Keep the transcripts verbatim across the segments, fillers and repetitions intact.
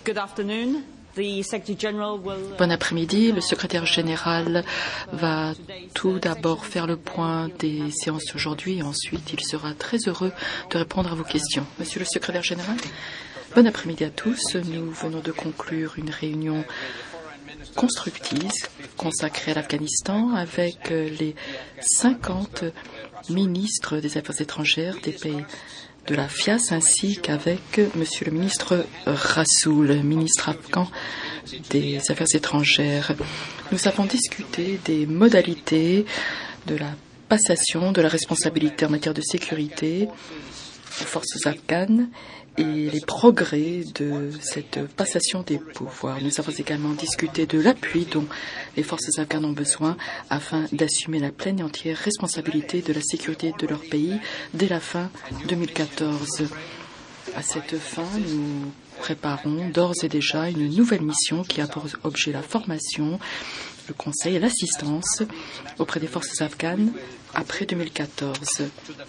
Good afternoon. The Secretary General will... Bon après-midi. Le secrétaire général va tout d'abord faire le point des séances d'aujourd'hui et ensuite il sera très heureux de répondre à vos questions. Monsieur le secrétaire général, bon après-midi à tous. Nous venons de conclure une réunion constructive consacrée à l'Afghanistan avec les cinquante ministres des Affaires étrangères des pays de la F I A S ainsi qu'avec Monsieur le ministre Rasoul, ministre afghan des Affaires étrangères. Nous avons discuté des modalités de la passation de la responsabilité en matière de sécurité aux forces afghanes et les progrès de cette passation des pouvoirs. Nous avons également discuté de l'appui dont les forces afghanes ont besoin afin d'assumer la pleine et entière responsabilité de la sécurité de leur pays dès la fin deux mille quatorze. À cette fin, nous préparons d'ores et déjà une nouvelle mission qui a pour objet la formation, le conseil et l'assistance auprès des forces afghanes après deux mille quatorze.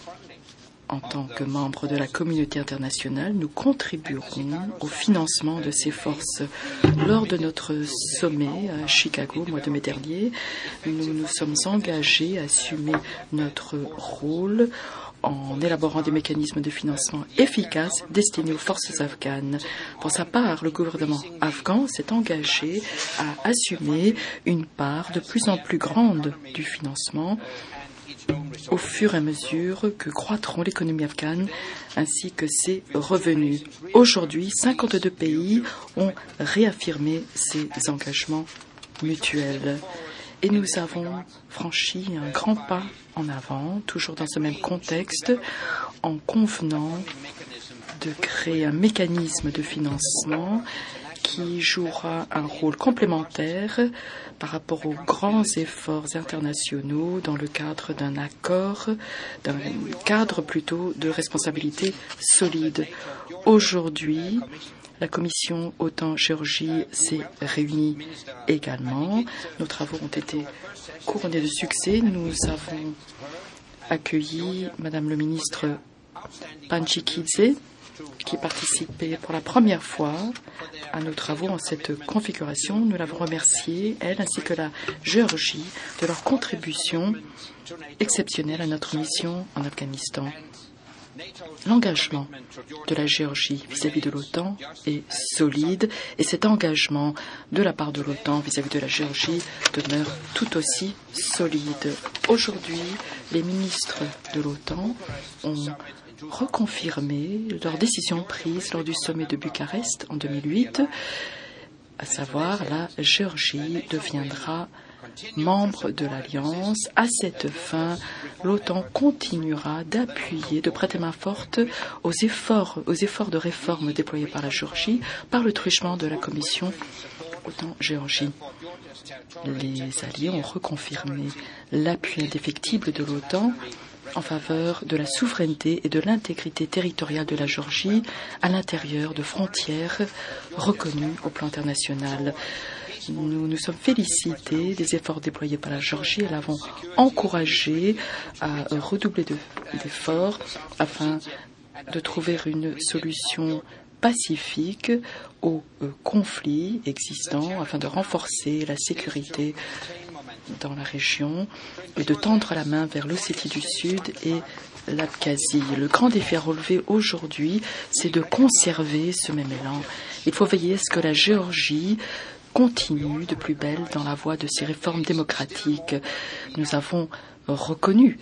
En tant que membre de la communauté internationale, nous contribuerons au financement de ces forces. Lors de notre sommet à Chicago, au mois de mai dernier, nous nous sommes engagés à assumer notre rôle en élaborant des mécanismes de financement efficaces destinés aux forces afghanes. Pour sa part, le gouvernement afghan s'est engagé à assumer une part de plus en plus grande du financement au fur et à mesure que croîtront l'économie afghane ainsi que ses revenus. Aujourd'hui, cinquante-deux pays ont réaffirmé ces engagements mutuels. Et nous avons franchi un grand pas en avant, toujours dans ce même contexte, en convenant de créer un mécanisme de financement qui jouera un rôle complémentaire par rapport aux grands efforts internationaux dans le cadre d'un accord, d'un cadre plutôt de responsabilité solide. Aujourd'hui, la commission OTAN-Géorgie s'est réunie également. Nos travaux ont été couronnés de succès. Nous avons accueilli Madame le ministre Panchikidze, qui participait pour la première fois à nos travaux en cette configuration. Nous l'avons remerciée, elle ainsi que la Géorgie, de leur contribution exceptionnelle à notre mission en Afghanistan. L'engagement de la Géorgie vis-à-vis de l'OTAN est solide et cet engagement de la part de l'OTAN vis-à-vis de la Géorgie demeure tout aussi solide. Aujourd'hui, les ministres de l'OTAN ont reconfirmer leur décision prise lors du sommet de Bucarest en deux mille huit, à savoir la Géorgie deviendra membre de l'Alliance. À cette fin, l'OTAN continuera d'appuyer, de prêter main forte aux efforts, aux efforts de réforme déployés par la Géorgie par le truchement de la commission OTAN-Géorgie. Les alliés ont reconfirmé l'appui indéfectible de l'OTAN en faveur de la souveraineté et de l'intégrité territoriale de la Géorgie à l'intérieur de frontières reconnues au plan international. Nous nous sommes félicités des efforts déployés par la Géorgie et l'avons encouragée à redoubler d'efforts afin de trouver une solution pacifique aux conflits existants afin de renforcer la sécurité dans la région et de tendre la main vers l'Ossétie du Sud et l'Abkhazie. Le grand défi à relever aujourd'hui, c'est de conserver ce même élan. Il faut veiller à ce que la Géorgie continue de plus belle dans la voie de ses réformes démocratiques. Nous avons reconnu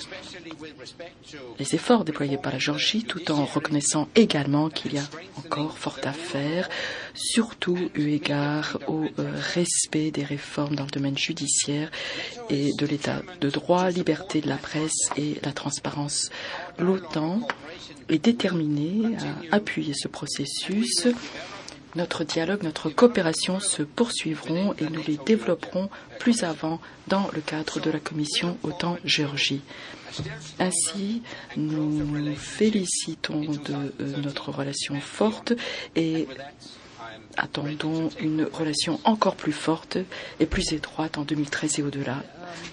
les efforts déployés par la Géorgie tout en reconnaissant également qu'il y a encore fort à faire, surtout eu égard au euh, respect des réformes dans le domaine judiciaire et de l'état de droit, liberté de la presse et la transparence. L'OTAN est déterminée à appuyer ce processus. Notre dialogue, notre coopération se poursuivront et nous les développerons plus avant dans le cadre de la commission OTAN-Géorgie. Ainsi, nous nous félicitons de euh, notre relation forte et attendons une relation encore plus forte et plus étroite en deux mille treize et au-delà.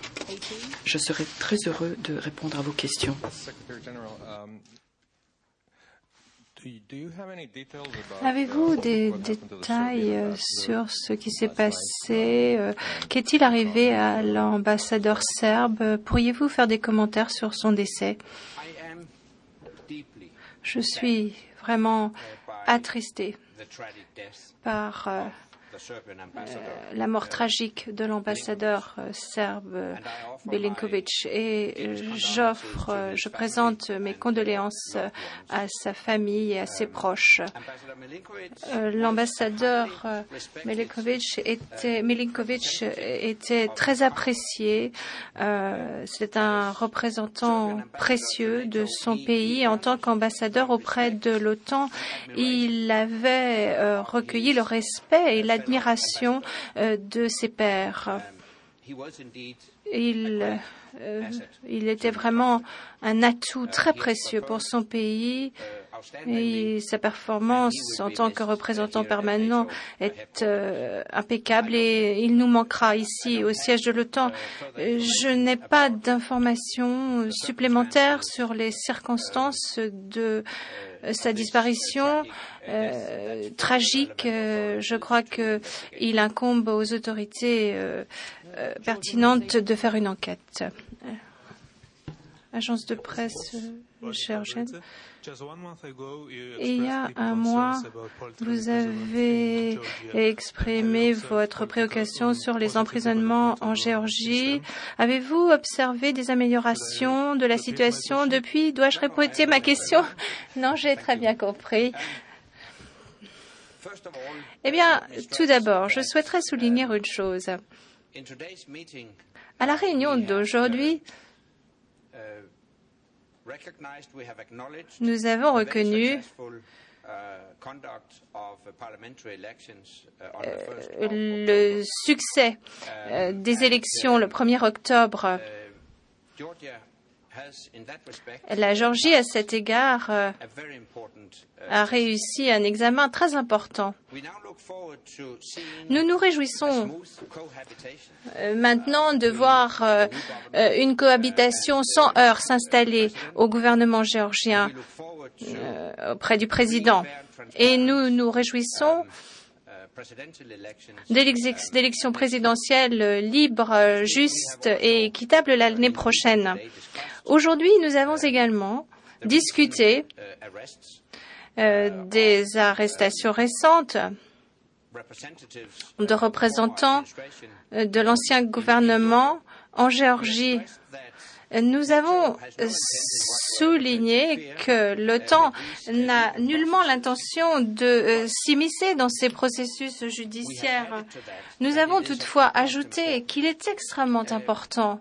Je serai très heureux de répondre à vos questions. Avez-vous des détails sur ce qui s'est passé? Qu'est-il arrivé à l'ambassadeur serbe? Pourriez-vous faire des commentaires sur son décès? Je suis vraiment attristé par euh, Euh, la mort tragique de l'ambassadeur euh, serbe euh, Milinković et euh, j'offre, euh, je présente mes condoléances euh, à sa famille et à ses proches. Euh, l'ambassadeur euh, Milinković était, Milinković était très apprécié. Euh, C'est un représentant précieux de son pays. En tant qu'ambassadeur auprès de l'OTAN, il avait euh, recueilli le respect et l'admiration de ses pairs. Il, euh, il était vraiment un atout très précieux pour son pays et sa performance en tant que représentant permanent est euh, impeccable et il nous manquera ici au siège de l'OTAN. Je n'ai pas d'informations supplémentaires sur les circonstances de sa disparition euh, tragique. Euh, je crois qu'il incombe aux autorités euh, euh, pertinentes de faire une enquête. Euh, agence de presse euh, géorgienne. Il y a un mois, vous avez exprimé votre préoccupation sur les emprisonnements en Géorgie. Avez-vous observé des améliorations de la situation depuis? Dois-je répéter ma question? Non, j'ai très bien compris. Eh bien, tout d'abord, je souhaiterais souligner une chose. À la réunion d'aujourd'hui, nous avons reconnu euh, le succès euh, des élections le premier octobre. La Géorgie, à cet égard, euh, a réussi un examen très important. Nous nous réjouissons euh, maintenant de voir euh, une cohabitation sans heurts s'installer au gouvernement géorgien euh, auprès du président. Et nous nous réjouissons d'élections présidentielles libres, justes et équitables l'année prochaine. Aujourd'hui, nous avons également discuté euh, des arrestations récentes de représentants de l'ancien gouvernement en Géorgie. Nous avons souligné que l'OTAN n'a nullement l'intention de s'immiscer dans ces processus judiciaires. Nous avons toutefois ajouté qu'il est extrêmement important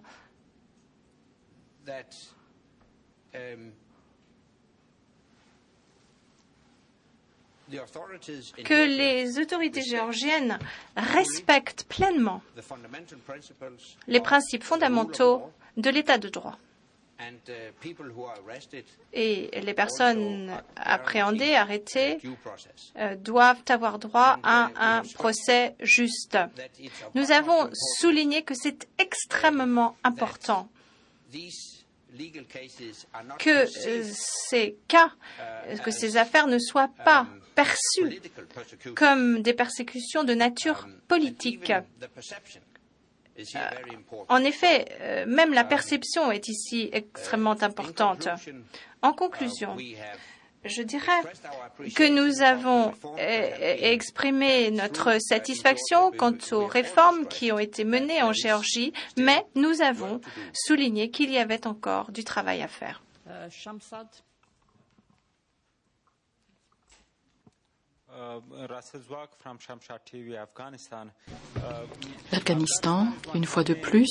que les autorités géorgiennes respectent pleinement les principes fondamentaux de l'état de droit. Et les personnes appréhendées, arrêtées, euh, doivent avoir droit à un procès juste. Nous avons souligné que c'est extrêmement important que ces cas, que ces affaires ne soient pas perçues comme des persécutions de nature politique. Euh, en effet, euh, même la perception est ici extrêmement importante. En conclusion, je dirais que nous avons euh, exprimé notre satisfaction quant aux réformes qui ont été menées en Géorgie, mais nous avons souligné qu'il y avait encore du travail à faire. Uh, Shamsad. L'Afghanistan, une fois de plus,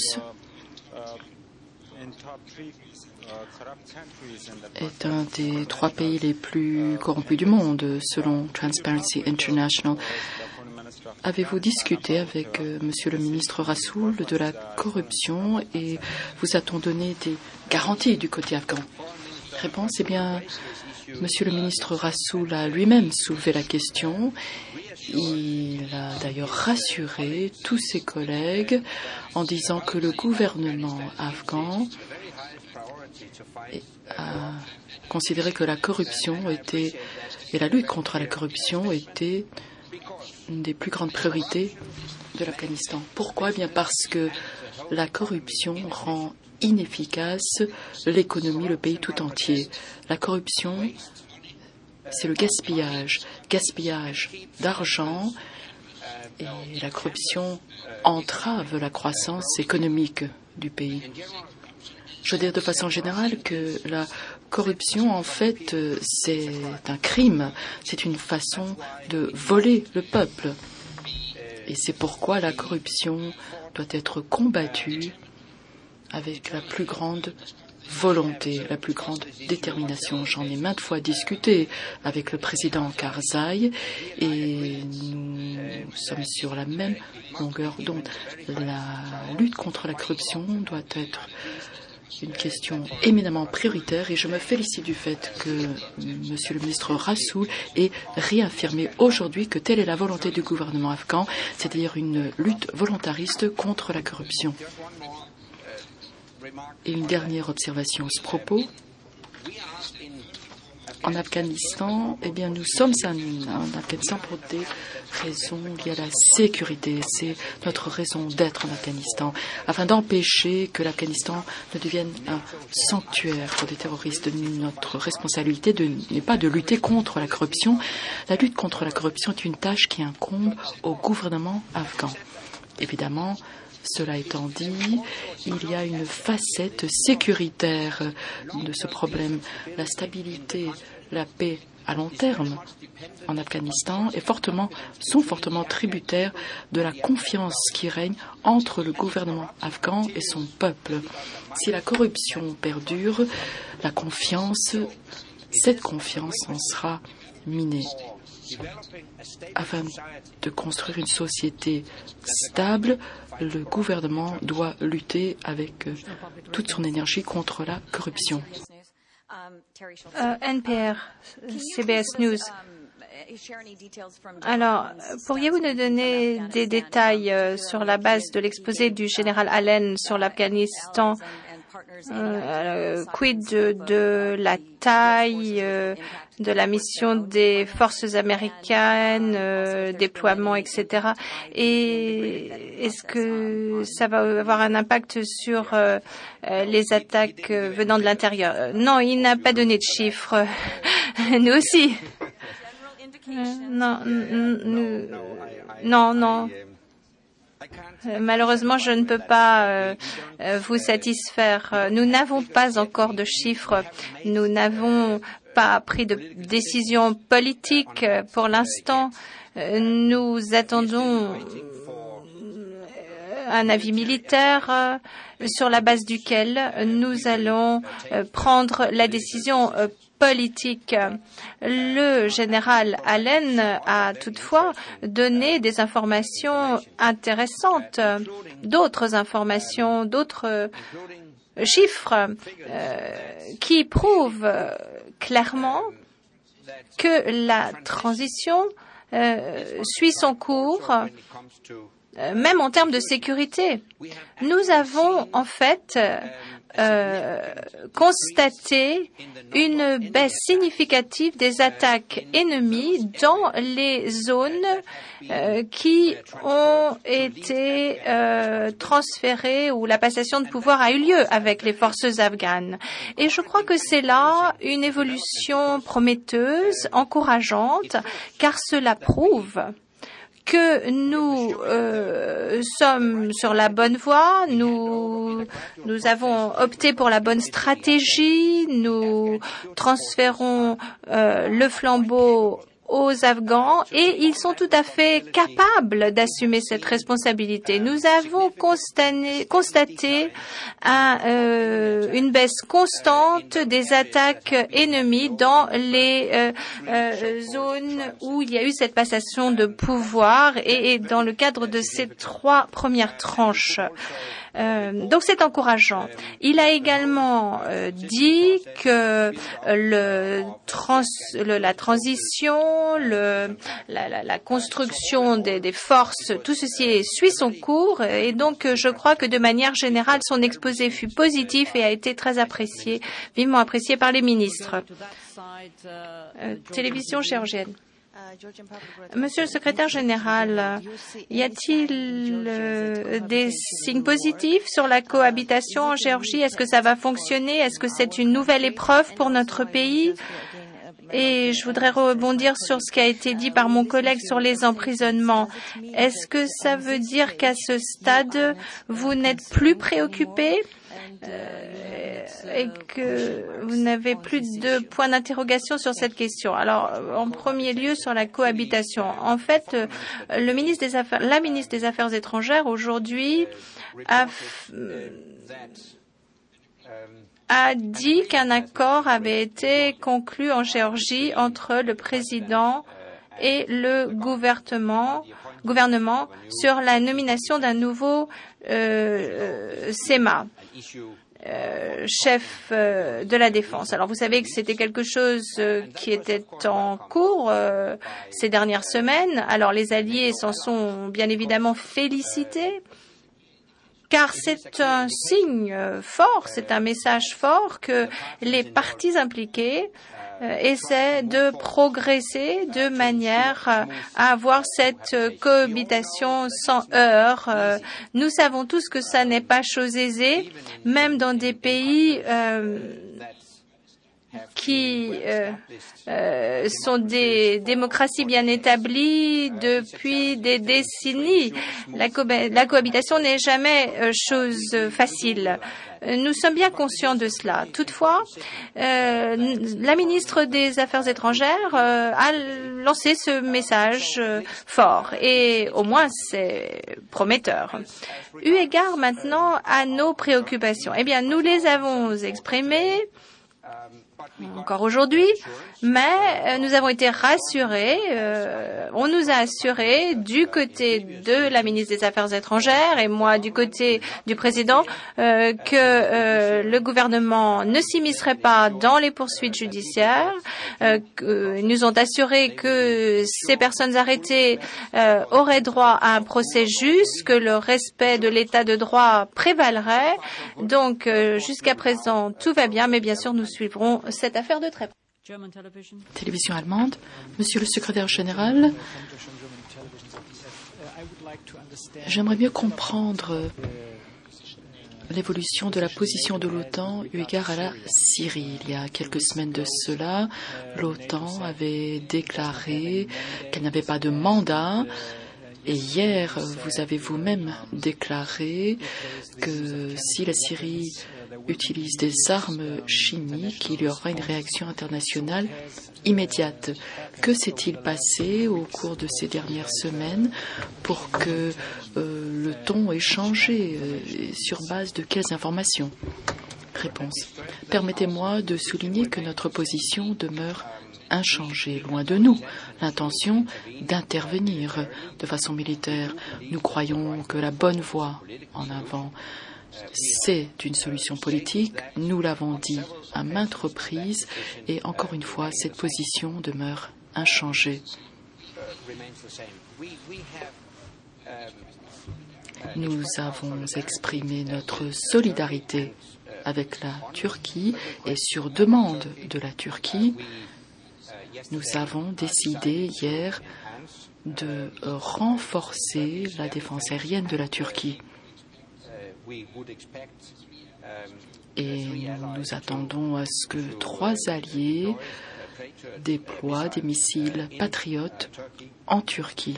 est un des trois pays les plus corrompus du monde, selon Transparency International. Avez-vous discuté avec euh, Monsieur le ministre Rasoul de la corruption et vous a-t-on donné des garanties du côté afghan? Réponse, eh bien, Monsieur le ministre Rasoul a lui-même soulevé la question. Il a d'ailleurs rassuré tous ses collègues en disant que le gouvernement afghan a considéré que la corruption était Et la lutte contre la corruption était une des plus grandes priorités de l'Afghanistan. Pourquoi ? Eh bien parce que la corruption rend inefficace l'économie, le pays tout entier. La corruption, c'est le gaspillage, gaspillage d'argent, et la corruption entrave la croissance économique du pays. Je veux dire de façon générale que la corruption, en fait, c'est un crime, c'est une façon de voler le peuple. Et c'est pourquoi la corruption doit être combattue avec la plus grande volonté, la plus grande détermination. J'en ai maintes fois discuté avec le président Karzai et nous sommes sur la même longueur d'onde. La lutte contre la corruption doit être une question éminemment prioritaire et je me félicite du fait que M. le ministre Rasoul ait réaffirmé aujourd'hui que telle est la volonté du gouvernement afghan, c'est-à-dire une lutte volontariste contre la corruption. Et une dernière observation à ce propos. En Afghanistan, eh bien, nous sommes en, en Afghanistan pour des raisons liées à la sécurité. C'est notre raison d'être en Afghanistan, afin d'empêcher que l'Afghanistan ne devienne un sanctuaire pour des terroristes. Notre responsabilité n'est pas de lutter contre la corruption. La lutte contre la corruption est une tâche qui incombe au gouvernement afghan. Évidemment, cela étant dit, il y a une facette sécuritaire de ce problème. La stabilité, la paix à long terme en Afghanistan est fortement, sont fortement tributaires de la confiance qui règne entre le gouvernement afghan et son peuple. Si la corruption perdure, la confiance, cette confiance en sera minée. Afin de construire une société stable, le gouvernement doit lutter avec euh, toute son énergie contre la corruption. Euh, N P R, C B S News. Alors, pourriez-vous nous donner des détails euh, sur la base de l'exposé du général Allen sur l'Afghanistan? Euh, quid de, de la taille euh, de la mission des forces américaines, euh, déploiement, et cetera. Et est-ce que ça va avoir un impact sur euh, les attaques euh, venant de l'intérieur? euh, Non, il n'a pas donné de chiffres. Nous aussi. Euh, non, nous, non, non. Malheureusement, je ne peux pas euh, vous satisfaire. Nous n'avons pas encore de chiffres. Nous n'avons pas pris de décision politique pour l'instant. Nous attendons un avis militaire sur la base duquel nous allons prendre la décision politique. Le général Allen a toutefois donné des informations intéressantes, d'autres informations, d'autres chiffres euh, qui prouvent clairement que la transition euh, suit son cours, euh, même en termes de sécurité. Nous avons en fait Euh, constater une baisse significative des attaques ennemies dans les zones euh, qui ont été euh, transférées où la passation de pouvoir a eu lieu avec les forces afghanes. Et je crois que c'est là une évolution prometteuse, encourageante, car cela prouve que nous euh, sommes sur la bonne voie, nous, nous avons opté pour la bonne stratégie, nous transférons euh, le flambeau aux Afghans et ils sont tout à fait capables d'assumer cette responsabilité. Nous avons constaté, constaté un, euh, une baisse constante des attaques ennemies dans les euh, euh, zones où il y a eu cette passation de pouvoir et, et dans le cadre de ces trois premières tranches. Euh, donc c'est encourageant. Il a également euh, dit que le trans, le, la transition, le, la, la, la construction des, des forces, tout ceci suit son cours et donc je crois que de manière générale son exposé fut positif et a été très apprécié, vivement apprécié par les ministres. Euh, télévision géorgienne. Monsieur le secrétaire général, y a-t-il euh, des signes positifs sur la cohabitation en Géorgie? Est-ce que ça va fonctionner? Est-ce que c'est une nouvelle épreuve pour notre pays? Et je voudrais rebondir sur ce qui a été dit par mon collègue sur les emprisonnements. Est-ce que ça veut dire qu'à ce stade, vous n'êtes plus préoccupé euh, et que vous n'avez plus de points d'interrogation sur cette question? Alors, en premier lieu, sur la cohabitation. En fait, le ministre des Affaires, la ministre des Affaires étrangères aujourd'hui a a dit qu'un accord avait été conclu en Géorgie entre le président et le gouvernement, gouvernement sur la nomination d'un nouveau euh, S E M A, euh, chef euh, de la défense. Alors vous savez que c'était quelque chose euh, qui était en cours euh, ces dernières semaines. Alors les alliés s'en sont bien évidemment félicités, car c'est un signe fort, c'est un message fort que les parties impliquées euh, essaient de progresser de manière euh, à avoir cette euh, cohabitation sans heurts. Euh, nous savons tous que ça n'est pas chose aisée, même dans des pays euh, qui euh, euh, sont des démocraties bien établies depuis des décennies. La, co la cohabitation n'est jamais euh, chose facile. Nous sommes bien conscients de cela. Toutefois, euh, la ministre des Affaires étrangères euh, a lancé ce message euh, fort et au moins c'est prometteur. Eu égard maintenant à nos préoccupations, eh bien nous les avons exprimées encore aujourd'hui, mais euh, nous avons été rassurés, euh, on nous a assurés du côté de la ministre des Affaires étrangères et moi du côté du président euh, que euh, le gouvernement ne s'immiscerait pas dans les poursuites judiciaires. Euh, que, ils nous ont assuré que ces personnes arrêtées euh, auraient droit à un procès juste, que le respect de l'état de droit prévalerait. Donc euh, jusqu'à présent tout va bien, mais bien sûr nous suivrons cette affaire de très près. Télévision allemande. Monsieur le secrétaire général, j'aimerais mieux comprendre l'évolution de la position de l'OTAN eu égard à la Syrie. Il y a quelques semaines de cela, l'OTAN avait déclaré qu'elle n'avait pas de mandat. Et hier, vous avez vous-même déclaré que si la Syrie utilise des armes chimiques, il y aura une réaction internationale immédiate. Que s'est-il passé au cours de ces dernières semaines pour que euh, le ton ait changé? euh, Sur base de quelles informations? Réponse. Permettez-moi de souligner que notre position demeure inchangée, loin de nous l'intention d'intervenir de façon militaire. Nous croyons que la bonne voie en avant, c'est une solution politique. Nous l'avons dit à maintes reprises et encore une fois, cette position demeure inchangée. Nous avons exprimé notre solidarité avec la Turquie et sur demande de la Turquie, nous avons décidé hier de renforcer la défense aérienne de la Turquie. Et nous attendons à ce que trois alliés déploient des missiles patriotes en Turquie.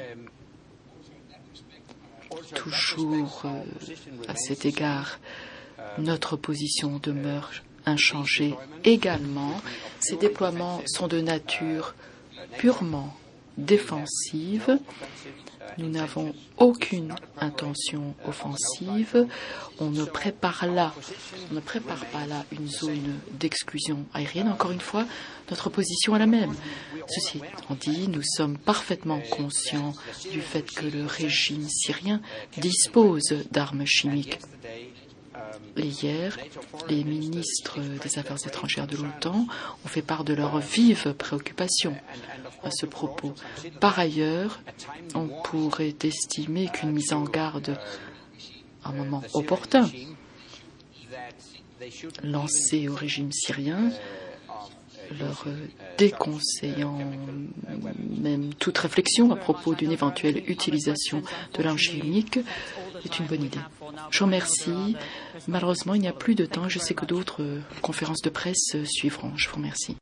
Toujours euh, à cet égard, notre position demeure inchangée également. Ces déploiements sont de nature purement défensive. Nous n'avons aucune intention offensive. On ne prépare là, on ne prépare pas là une zone d'exclusion aérienne. Encore une fois, notre position est la même. Ceci étant dit, nous sommes parfaitement conscients du fait que le régime syrien dispose d'armes chimiques. Et hier, les ministres des Affaires étrangères de l'OTAN ont fait part de leur vive préoccupation à ce propos. Par ailleurs, on pourrait estimer qu'une mise en garde à un moment opportun lancée au régime syrien, leur déconseillant même toute réflexion à propos d'une éventuelle utilisation de l'arme chimique, est une bonne idée. Je vous remercie. Malheureusement, il n'y a plus de temps. Je sais que d'autres conférences de presse suivront. Je vous remercie.